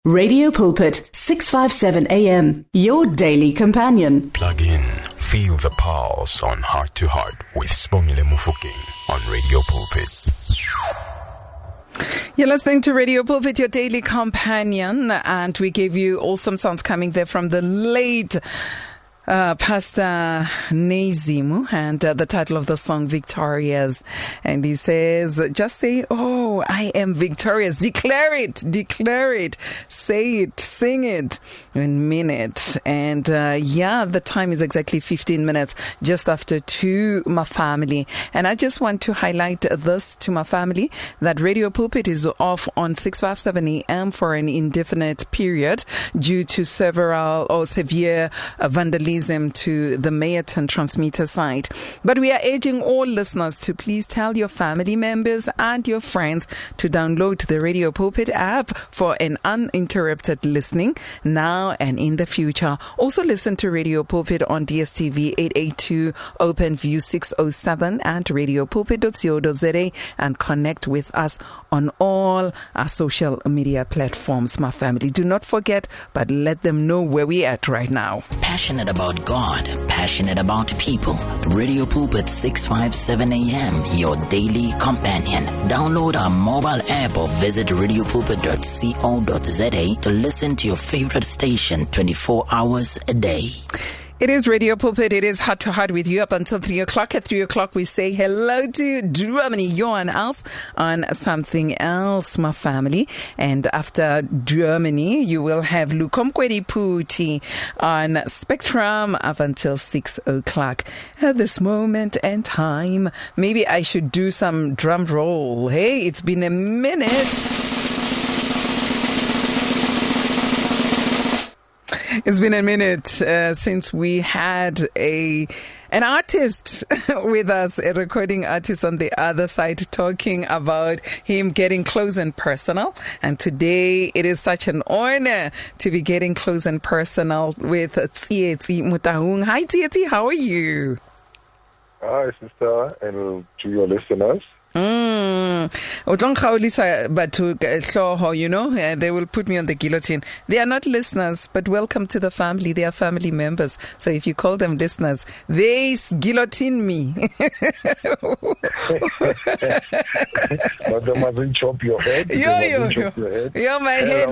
Radio Pulpit, 657 AM, your daily companion. Plug in, feel the pulse on Heart to Heart with Sibongile Mufokeng on Radio Pulpit. You're listening to Radio Pulpit, your daily companion, and we gave you awesome sounds coming there from the late Pastor Nezimu, and the title of the song, Victorious. And he says, just say, oh, I am victorious. Declare it, say it, sing it, and mean it. And the time is exactly 15 minutes just after 2, my family. And I just want to highlight this to my family, that Radio Pulpit is off on 657 AM for an indefinite period due to severe vandalism to the Mayerton transmitter site. But we are urging all listeners to please tell your family members and your friends to download the Radio Pulpit app for an uninterrupted listening now and in the future. Also listen to Radio Pulpit on DSTV 882, OpenView 607 and radiopulpit.co.za, and connect with us on all our social media platforms, my family. Do not forget, but let them know where we are at right now. Passionate about God, passionate about people. Radio Pulpit 657 AM, your daily companion. Download our mobile app or visit radiopulpit.co.za to listen to your favorite station 24 hours a day. It is Radio Pulpit. It is Heart to Heart with you up until 3 o'clock. At 3 o'clock, we say hello to Germany. You're on else on something else, my family. And after Germany, you will have Lukomkwedi Puti on Spectrum up until 6 o'clock. At this moment and time, maybe I should do some drum roll. Hey, it's been a minute. It's been a minute since we had an artist with us, a recording artist on the other side, talking about him getting close and personal. And today it is such an honor to be getting close and personal with Tsietsi Mutaung. Hi Tsietsi, how are you? Hi sister, and to your listeners. You know, they will put me on the guillotine. They are not listeners, but welcome to the family. They are family members. So if you call them listeners, they guillotine me. But they mustn't chop your head. Yo, my head.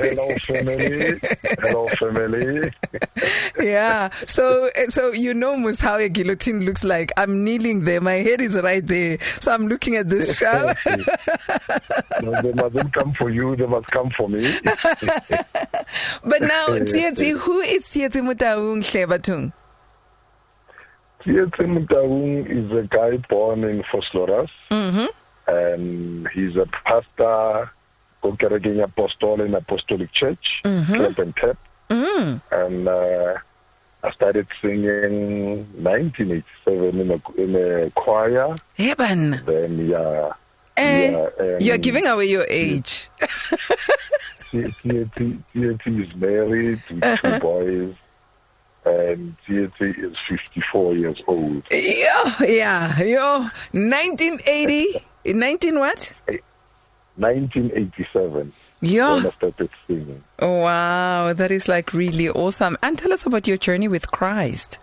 Hello, family. Yeah. So you know, Mus, how a guillotine looks like. I'm kneeling there. My head is right there. So I'm looking at this show. No, they mustn't come for you, they must come for me. But now, Tsietsi, who is Tsietsi Mutaung Hlebatung? Tsietsi Mutaung is a guy born in Vosloorus. And he's a pastor, Kokeregeng Apostle in Apostolic Church, Camp and Tap. And I started singing 1987 in a choir. Then you're giving away your age. Tsietsi is married with 2 boys, and Tsietsi is 54 years old. Yeah. 1980, 19 what? 1987. Yeah. When I started singing. Wow, that is like really awesome. And tell us about your journey with Christ.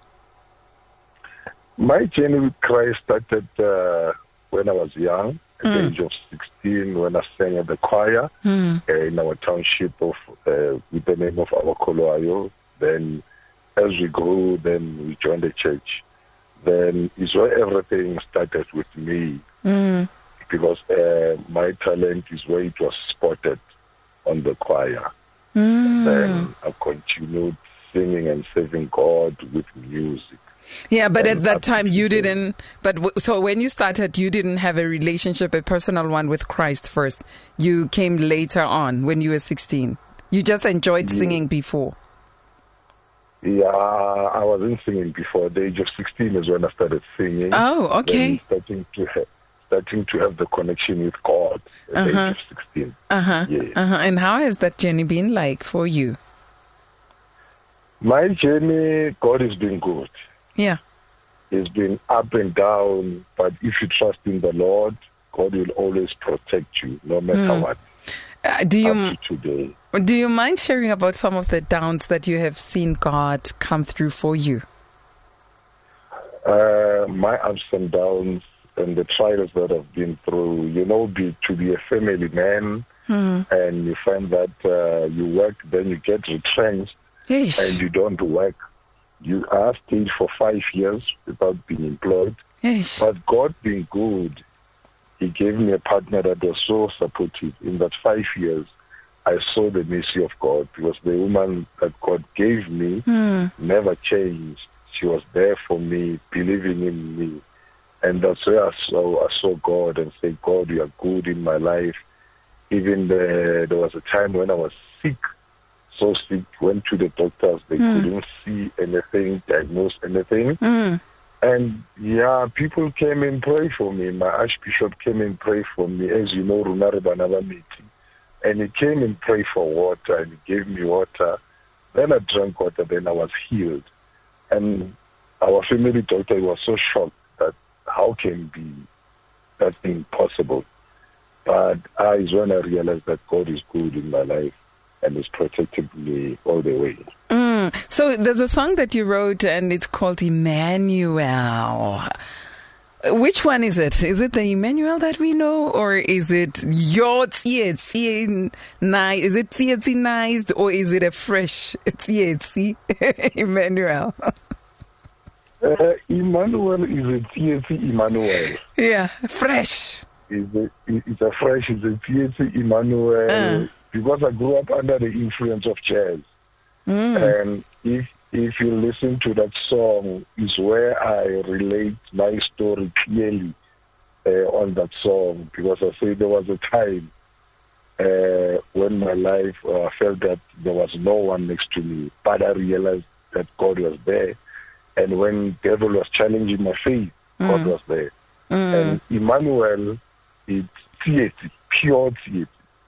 My journey with Christ started when I was young, at the age of 16, when I sang at the choir in our township with the name of Awakoloayo. Then as we grew, then we joined the church. Then is where everything started with me. Because my talent is where it was spotted on the choir. Then I continued singing and serving God with music. Yeah, but at that time you didn't. So when you started, you didn't have a relationship, a personal one with Christ first. You came later on when you were 16. You just enjoyed singing before. Yeah, I wasn't singing before. At the age of 16 is when I started singing. Oh, okay. Then starting to have the connection with God at the age of 16. And how has that journey been like for you? My journey, God has been good. Yeah. It's been up and down, but if you trust in the Lord, God will always protect you, no matter what. up to today. Do you mind sharing about some of the downs that you have seen God come through for you? My ups and downs and the trials that I've been through, to be a family man, and you find that you work, then you get retrenched, and you don't work. You are stayed for 5 years without being employed. But God being good, He gave me a partner that was so supportive. In that 5 years, I saw the mercy of God, because the woman that God gave me never changed. She was there for me, believing in me. And that's where I saw God and said, God, you are good in my life. Even there was a time when I was sick, so sick, went to the doctors, they couldn't see anything, diagnose anything. And people came and prayed for me. My Archbishop came and prayed for me, as you know, Runare Banaba meeting. And he came and prayed for water, and he gave me water. Then I drank water, then I was healed. And our family doctor was so shocked that how can be that thing possible? But is when I realized that God is good in my life and He's protected me all the way. So there's a song that you wrote, and it's called Emmanuel. Which one is it? Is it the Emmanuel that we know, or is it your Tsietsinized, or is it a fresh Tsietsi Emmanuel? Emmanuel is a Tsietsi Emmanuel. Yeah, fresh. It's a fresh, it's a Tsietsi Emmanuel, because I grew up under the influence of jazz. And if you listen to that song, is where I relate my story clearly on that song, because I say there was a time when my life I felt that there was no one next to me, but I realized that God was there. And when devil was challenging my faith, God was there. And Emmanuel is Tsietsi, pure Tsietsi.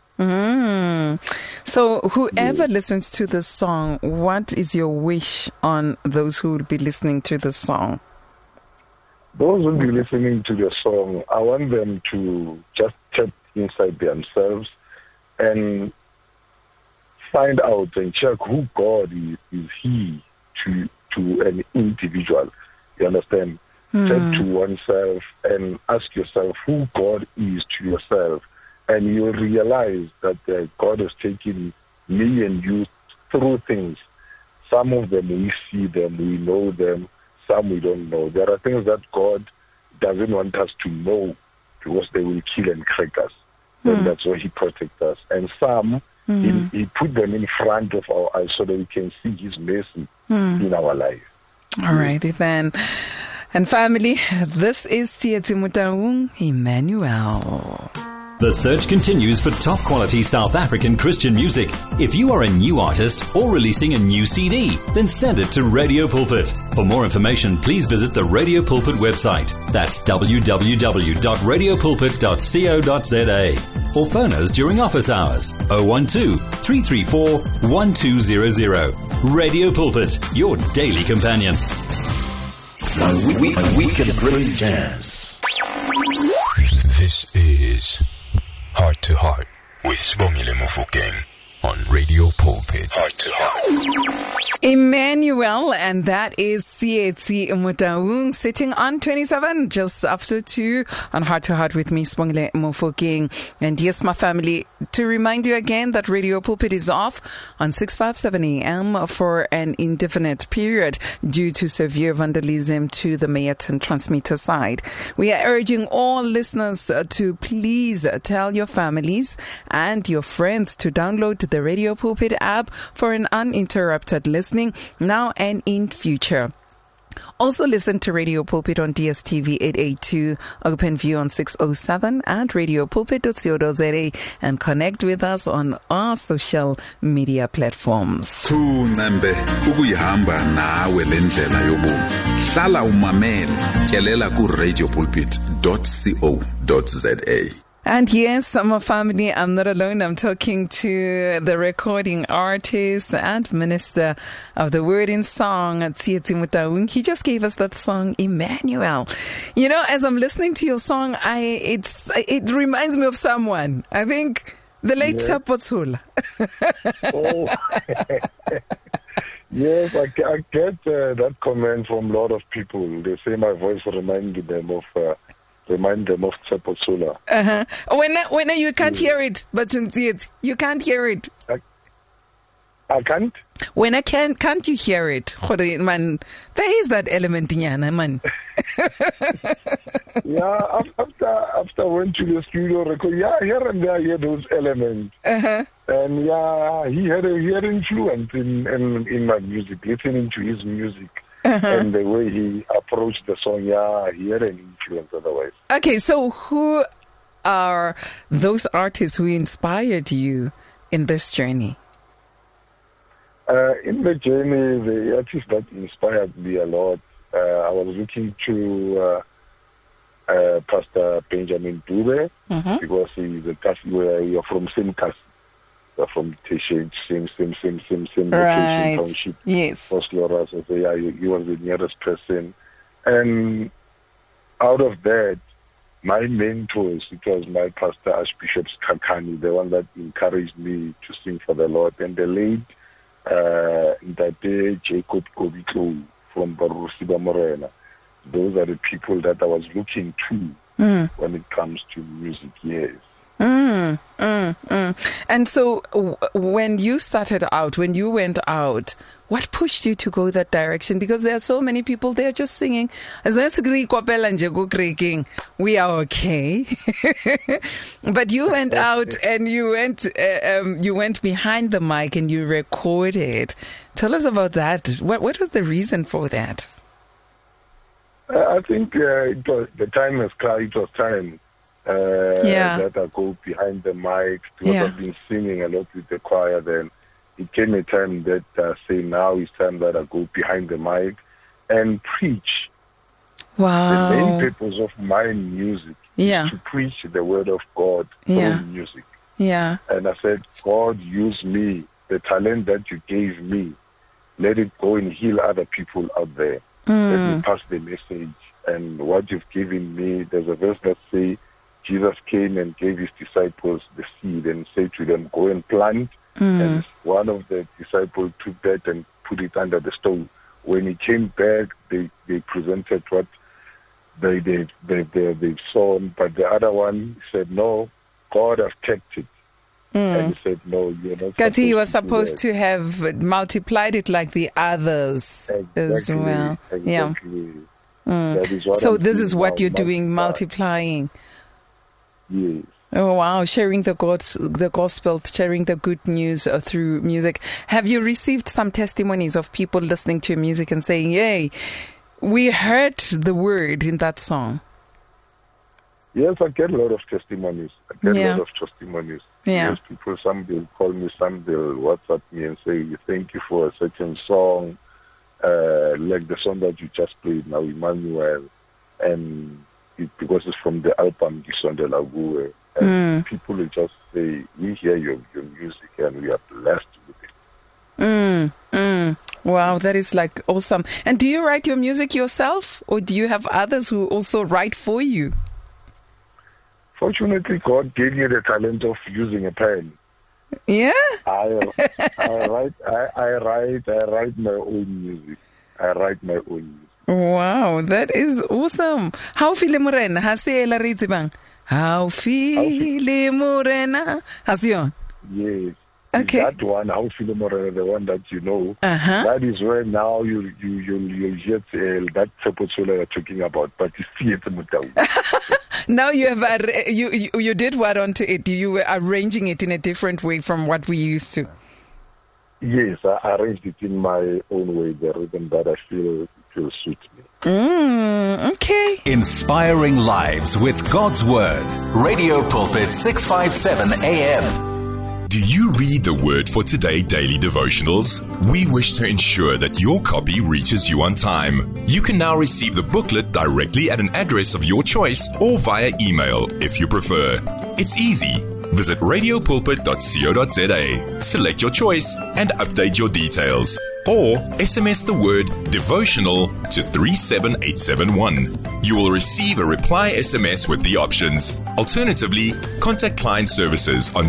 So whoever listens to this song, what is your wish on those who will be listening to the song? Those who will be listening to the song, I want them to just check inside themselves and find out and check who God is He to an individual. You understand? Check to oneself and ask yourself who God is to yourself. And you'll realize that God has taken me and you through things. Some of them we see them, we know them, some we don't know. There are things that God doesn't want us to know because they will kill and crack us. And that's why He protects us. And some, he put them in front of our eyes so that we can see His mercy in our life. All righty then. And family, this is Tsietsi Mutaung, Emmanuel. The search continues for top quality South African Christian music. If you are a new artist or releasing a new CD, then send it to Radio Pulpit. For more information, please visit the Radio Pulpit website. That's www.radiopulpit.co.za. Or phone us during office hours 012-334-1200. Radio Pulpit, your daily companion. We can bring jams. This is Heart to Heart with Sibongile Mofokeng on Radio Pulpit. Heart to Heart. Emmanuel, and that is Tsietsi Mutaung sitting on 27 just after 2 on Heart to Heart with me, Sibongile Mofokeng. And yes, my family, to remind you again that Radio Pulpit is off on 657 AM for an indefinite period due to severe vandalism to the Mayerton transmitter side. We are urging all listeners to please tell your families and your friends to download the Radio Pulpit app for an uninterrupted listening now and in future. Also listen to Radio Pulpit on DSTV 882, OpenView on 607 and radiopulpit.co.za, and connect with us on our social media platforms. Thunambe ukuyihamba nawe lendlela yobomi. Hlala umamele, tyelela ku radiopulpit.co.za. And yes, my family, I'm not alone. I'm talking to the recording artist and minister of the word in song, Tsietsi Mutaung. He just gave us that song, Emmanuel. You know, as I'm listening to your song, it reminds me of someone. I think The late Tshepo Tshula. Oh, yes, I get that comment from a lot of people. They say my voice reminds them of Tshepo Tshula. When you can't hear it, but you can't hear it. I can't. When can't you hear it? Man, there is that element in Yana, man. Yeah, after I went to the studio record, here and there I hear those elements. And he had an influence in my music, listening to his music and the way he approached the song. Yeah, he had an influence otherwise. Okay, so who are those artists who inspired you in this journey? In the journey, the artist that inspired me a lot, I was looking to Pastor Benjamin Dube, because he's a Kasi where you're from same Kasi. You're from same location, township. Yes. Oslo, so he was the nearest person. And out of that, my mentors, it was my pastor, Archbishop Kakani, the one that encouraged me to sing for the Lord, and the late that day, Jacob Kobito from Barusiba Morena. Those are the people that I was looking to when it comes to music, yes. And so when you started out, when you went out, what pushed you to go that direction? Because there are so many people there just singing, we are okay. But you went out and you went behind the mic and you recorded. Tell us about that. What was the reason for that? I think it was the time has come. It was time that I go behind the mic, because I've been singing a lot with the choir. Then it came a time that I say now it's time that I go behind the mic and preach. Wow! The main purpose of my music is to preach the word of God through music. Yeah. And I said, God, use me, the talent that you gave me. Let it go and heal other people out there. Let me pass the message. And what you've given me, there's a verse that says, Jesus came and gave his disciples the seed and said to them, go and plant. And one of the disciples took that and put it under the stone. When he came back, they presented what they've sown, but the other one said, no, God has kept it. And he said, no, you're not. Because he was supposed to have multiplied it like the others as well. Exactly. That is what so this is what you're doing, multiplying. Yes. Oh wow! Sharing the gospel, sharing the good news through music. Have you received some testimonies of people listening to your music and saying, "Yay, we heard the word in that song"? Yes, I get a lot of testimonies. Yeah. Yes, people, some will call me, some will WhatsApp me and say, thank you for a certain song, like the song that you just played now, Emmanuel, and because it's from the album Gisonde Lague, and people will just say, we hear your music and we are blessed with it. Wow, that is like awesome. And do you write your music yourself, or do you have others who also write for you? Fortunately, God gave me the talent of using a pen. Yeah. I write my own music. Wow, that is awesome. How File Morena? Hasiela Rizibang. How File Morena? Hasion. Yes. Okay. That one, How File Morena, the one that you know. That is where now you'll hear that Tshepo Tshula you're talking about. But you see it. Now you have you did what onto it? You were arranging it in a different way from what we used to. Yes, I arranged it in my own way, the rhythm that I feel suits me. Okay. Inspiring lives with God's Word. Radio Pulpit 657 AM. Do you read the Word for Today daily devotionals? We wish to ensure that your copy reaches you on time. You can now receive the booklet directly at an address of your choice or via email if you prefer. It's easy. Visit radiopulpit.co.za, select your choice, and update your details. or SMS the word devotional to 37871. You will receive a reply SMS with the options. Alternatively, contact client services on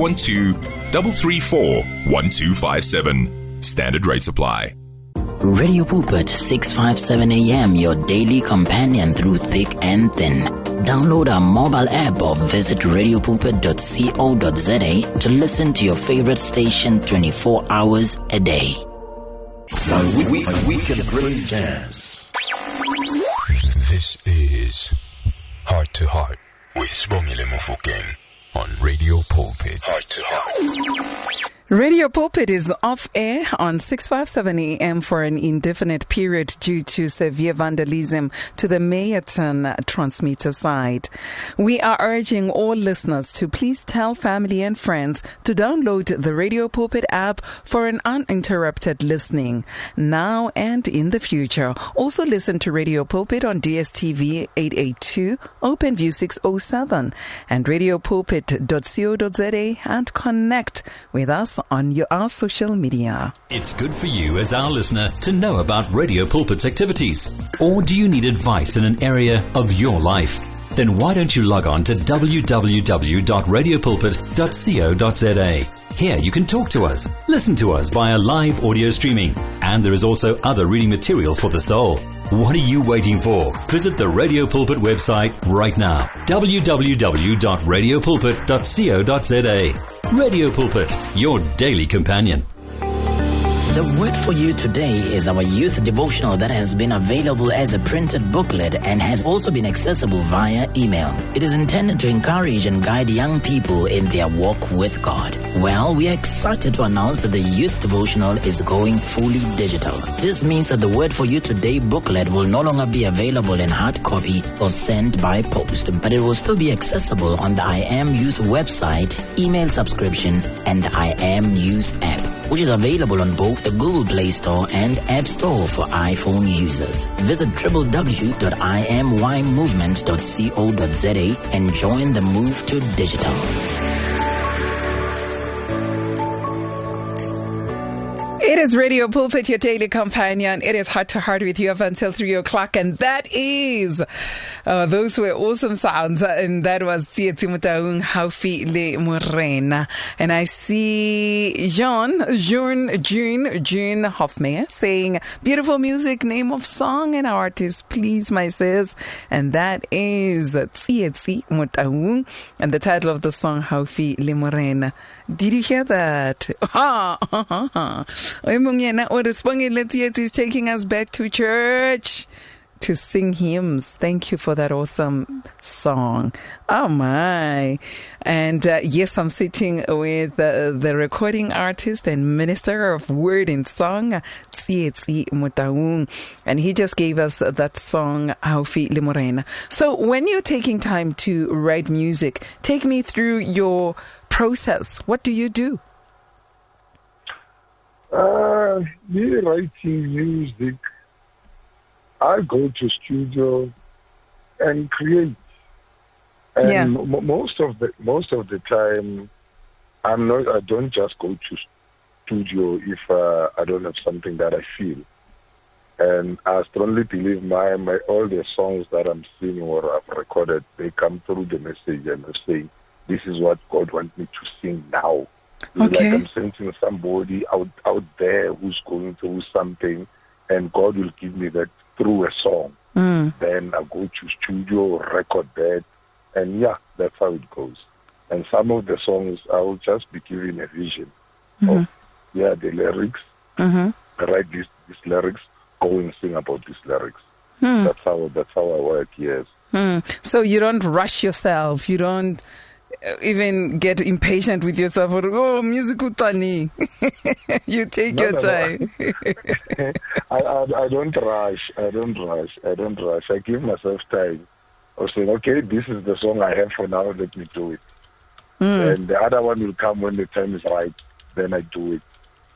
012-334-1257. Standard rates apply. Radio Pulpit 657 AM, your daily companion through thick and thin. Download our mobile app or visit radiopulpit.co.za to listen to your favorite station 24 hours a day. A week of great jams. This is Heart to Heart with Sibongile Mofokeng on Radio Pulpit. Heart to Heart. Radio Pulpit is off air on 657 AM for an indefinite period due to severe vandalism to the Meyerton transmitter side. We are urging all listeners to please tell family and friends to download the Radio Pulpit app for an uninterrupted listening now and in the future. Also listen to Radio Pulpit on DSTV 882, OpenView 607 and radiopulpit.co.za and connect with us on our social media. It's good for you as our listener to know about Radio Pulpit's activities. Or do you need advice in an area of your life? Then why don't you log on to www.radiopulpit.co.za. Here you can talk to us, listen to us via live audio streaming, and there is also other reading material for the soul. What are you waiting for? Visit the Radio Pulpit website right now. www.radiopulpit.co.za. Radio Pulpit, your daily companion. The word for you today is our youth devotional that has been available as a printed booklet and has also been accessible via email. It is intended to encourage and guide young people in their walk with God. Well, we are excited to announce that the youth devotional is going fully digital. This means that the word for you today booklet will no longer be available in hard copy or sent by post, but it will still be accessible on the I Am Youth website, email subscription, and I Am Youth app, which is available on both the Google Play Store and App Store for iPhone users. Visit www.imymovement.co.za and join the move to digital. It is Radio Pulpit, your daily companion. It is Heart to Heart with you up until 3 o'clock. And that is, those were awesome sounds. And that was Tsietsi Mutaung Haufi Le Morena. And I see June Hofmeyer saying, beautiful music, name of song and artist, please, my sis. And that is Tsietsi Mutaung. And the title of the song, Haufi Le Morena. Did you hear that? Is taking us back to church to sing hymns. Thank you for that awesome song. Oh my. And yes, I'm sitting with the recording artist and minister of word and song, Tsietsi Mutaung, and he just gave us that song, Haufi Le Morena. So when you're taking time to write music, take me through your process. What do you do? Me writing music, I go to studio and create. And most of the time, I don't just go to studio if I don't have something that I feel. And I strongly believe my all the songs that I'm singing or I've recorded, they come through the message and I'm saying, this is what God wants me to sing now. Okay. Like I'm sensing somebody out there who's going through something, and God will give me that through a song. Then I go to studio, record that, and yeah, that's how it goes. And some of the songs, I will just be given a vision of the lyrics. Write these lyrics, go and sing about these lyrics. That's how I work. Yes. So you don't rush yourself. You don't even get impatient with yourself or music utani. You take your time. I don't rush. I give myself time of saying, okay, this is the song I have for now, let me do it. And the other one will come when the time is right, then I do it.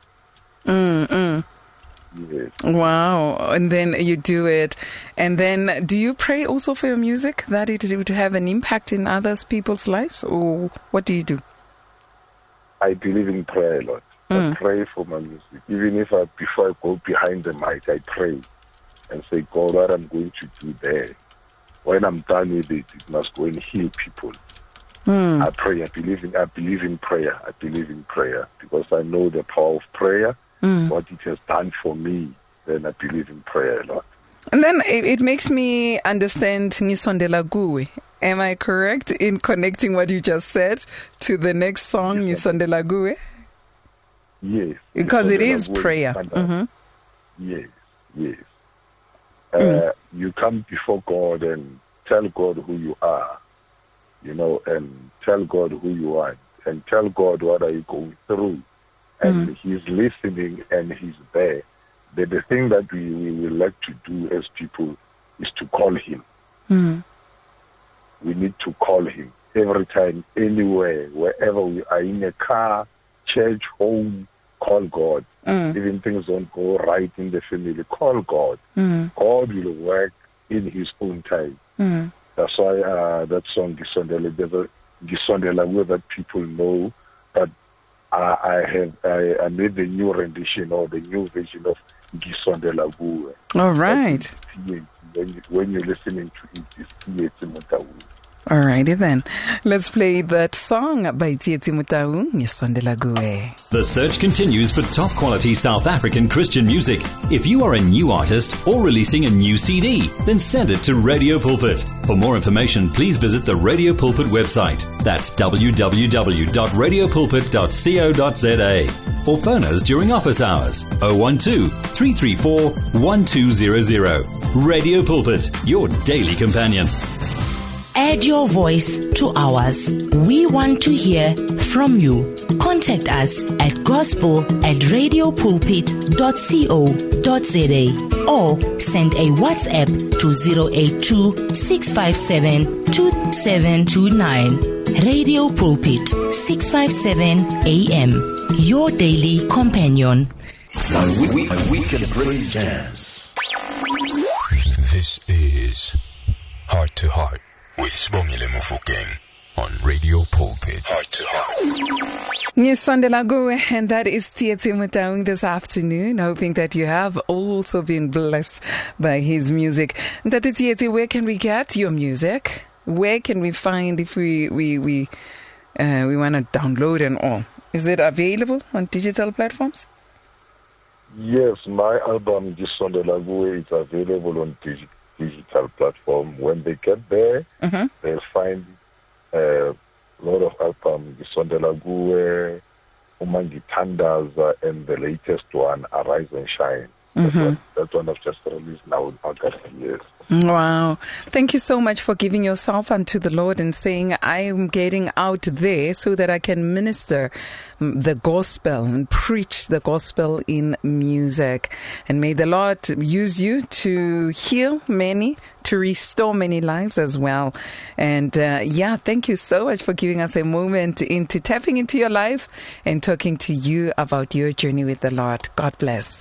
Yes. Wow. And then you do it. And then do you pray also for your music, that it would have an impact in others people's lives? Or what do you do? I believe in prayer a lot. I pray for my music. Even if before I go behind the mic, I pray and say, God, what I'm going to do there, when I'm done with it, it must go and heal people. I pray. I believe in prayer. I believe in prayer because I know the power of prayer, what it has done for me. Then I believe in prayer a lot. And then it makes me understand Nisondela Guwe. Am I correct in connecting what you just said to the next song, Nisondela Guwe? Yes. Because it is prayer. Yes. You come before God and tell God who you are, and tell God who you are, and tell God what are you going through. And He's listening and He's there. The thing that we will like to do as people is to call Him. We need to call Him every time, anywhere, wherever we are, in a car, church, home, call God. Even things don't go right in the family, call God. God will work in His own time. That's why that song, Gisondela, where that people know that I made the new rendition or the new version of Gisondela Guwe. All right. When you're listening to it, it's Tsietsi Motau. Alrighty then. Let's play that song by Tsietsi Motau, Gisondela Guwe. The search continues for top quality South African Christian music. If you are a new artist or releasing a new CD, then send it to Radio Pulpit. For more information, please visit the Radio Pulpit website. That's www.radiopulpit.co.za. Or phone us during office hours 012-334-1200. Radio Pulpit, your daily companion. Add your voice to ours. We want to hear from you. Contact us at gospel@radiopulpit.co.za or send a WhatsApp to 082-657-2729. Radio Pulpit, 657 AM, your daily companion. My weekend great jams. This is Heart to Heart with Sibongile Mofokeng on Radio Pulpit. Heart to Heart. Nisondela Guwe, and that is Tsietsi Motau this afternoon. Hoping that you have also been blessed by his music. Ntati Tsietsi, where can we get your music? Where can we find if we want to download and all? Is it available on digital platforms? Yes, my album Gisondela Guwe is available on digital platform. When they get there, they'll find a lot of albums, Gisondela Guwe, Umangithandaza, and the latest one, Arise and Shine. That one I've just released now in August. Yes. Wow. Thank you so much for giving yourself unto the Lord and saying, I am getting out there so that I can minister the gospel and preach the gospel in music. And may the Lord use you to heal many, to restore many lives as well. And thank you so much for giving us a moment into tapping into your life and talking to you about your journey with the Lord. God bless.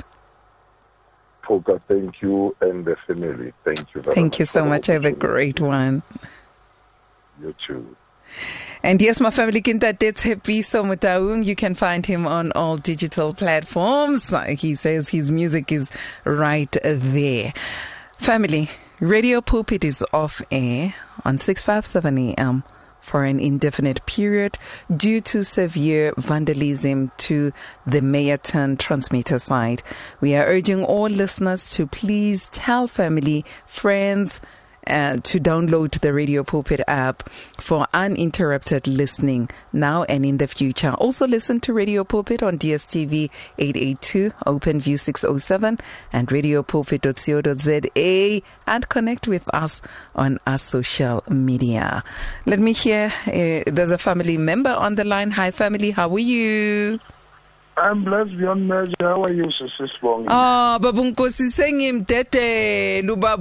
Polka, thank you, and the family. Thank you very much. Thank you so much. Have a great one. You too. And yes, my family, Tshepiso Motau. You can find him on all digital platforms. He says his music is right there. Family, Radio Pulpit is off air on 657 AM for an indefinite period due to severe vandalism to the Meyerton transmitter site. We are urging all listeners to please tell family, friends, to download the Radio Pulpit app for uninterrupted listening now and in the future. Also listen to Radio Pulpit on DSTV 882, OpenView 607 and radiopulpit.co.za and connect with us on our social media. Let me hear, there's a family member on the line. Hi family, how are you? I'm blessed beyond measure. How are you, Sister Sibongile? Babunkosi sengimdedele,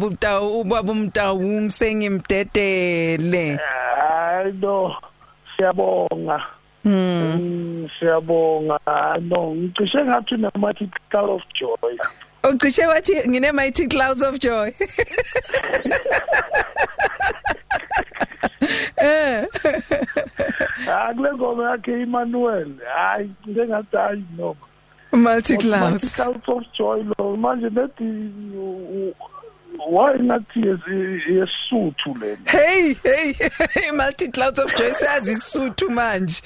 ubabumtaung sengimdedele. I know. Siyabonga. Siyabonga. No, ngisho ngathi namathi cloud of joy. Ngisho wathi ngine mighty clouds of joy. Kule ngoma yakhe Emmanuel. Hayi ngingathi hayi no. Multi-clouds. Multi-clouds of joy lo. Manje nethi why not yesuthu lena. Hey, multi-clouds of joy says isuthu manje.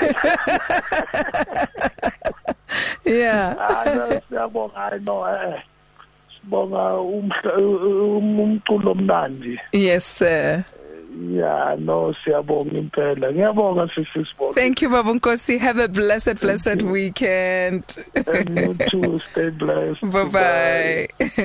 Yeah. Siyabonga I know sibonga umculo omnandi. Yes sir. Yeah, no, siyabonga impela. Ngiyabonga sisibonga. Thank you Baba Nkosi. Have a blessed weekend. And you too, stay blessed. Bye-bye.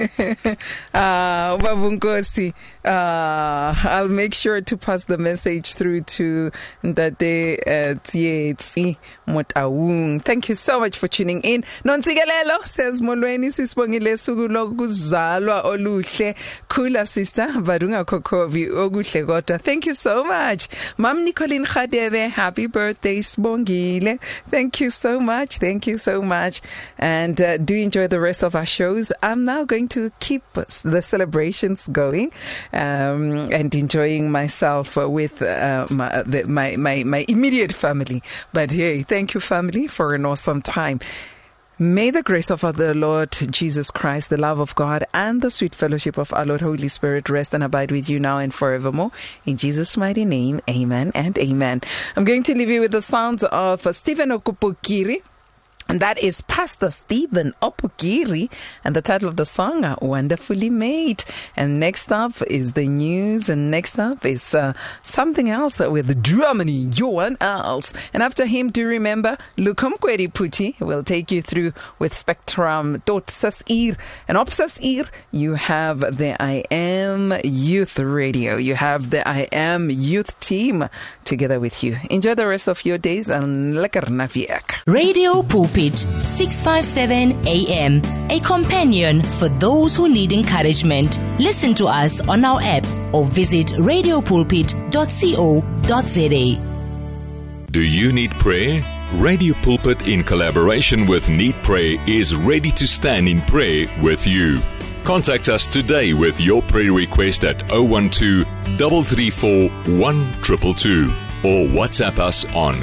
Baba Nkosi. I'll make sure to pass the message through to Ndade Tsietsi Motaung. Thank you so much for tuning in. Nontsikelelo says Molweni sisibongile suku lokuzalwa oluhle. Khula sister Varunga Kokovi okuhle kodwa. Thank you so much. Mam Nicolene Khadebe, happy birthday Sibongile. Thank you so much. And do enjoy the rest of our shows. I'm now going to keep the celebrations going. And enjoying myself with my immediate family. But hey, thank you family for an awesome time. May the grace of the Lord Jesus Christ, the love of God, and the sweet fellowship of our Lord Holy Spirit rest and abide with you now and forevermore. In Jesus' mighty name, amen and amen. I'm going to leave you with the sounds of Stephen Okupukiri. And that is Pastor Stephen Opukiri, and the title of the song, Wonderfully Made. And next up is the news, and next up is something else with Germany, Johan Els. And after him, do remember, Lukumkwedi Puti will take you through with Spectrum Sasir. And op Sasir, you have the I Am Youth Radio. You have the I Am Youth team together with you. Enjoy the rest of your days, and lekker naviek. Radio Pulpit 657 AM, a companion for those who need encouragement. Listen to us on our app or visit radiopulpit.co.za. Do you need prayer? Radio Pulpit, in collaboration with Need Prayer, is ready to stand in prayer with you. Contact us today with your prayer request at 012-334-1222 or WhatsApp us on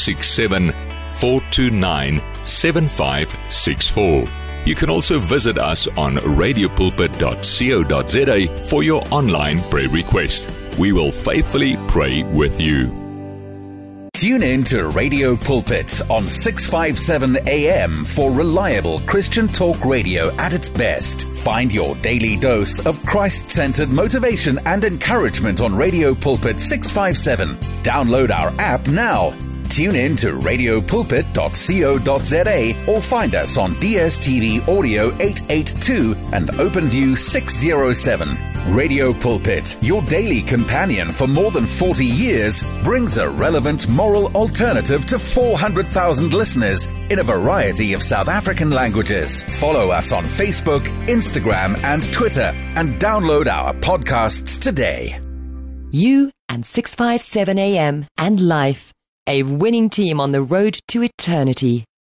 067-429-7564. You can also visit us on radiopulpit.co.za for your online prayer request. We will faithfully pray with you. Tune in to Radio Pulpit on 657 AM for reliable Christian talk radio at its best. Find your daily dose of Christ-centered motivation and encouragement on Radio Pulpit 657. Download our app now. Tune in to radiopulpit.co.za or find us on DSTV Audio 882 and OpenView 607. Radio Pulpit, your daily companion for more than 40 years, brings a relevant moral alternative to 400,000 listeners in a variety of South African languages. Follow us on Facebook, Instagram, and Twitter, and download our podcasts today. You and 657 AM and Life, a winning team on the road to eternity.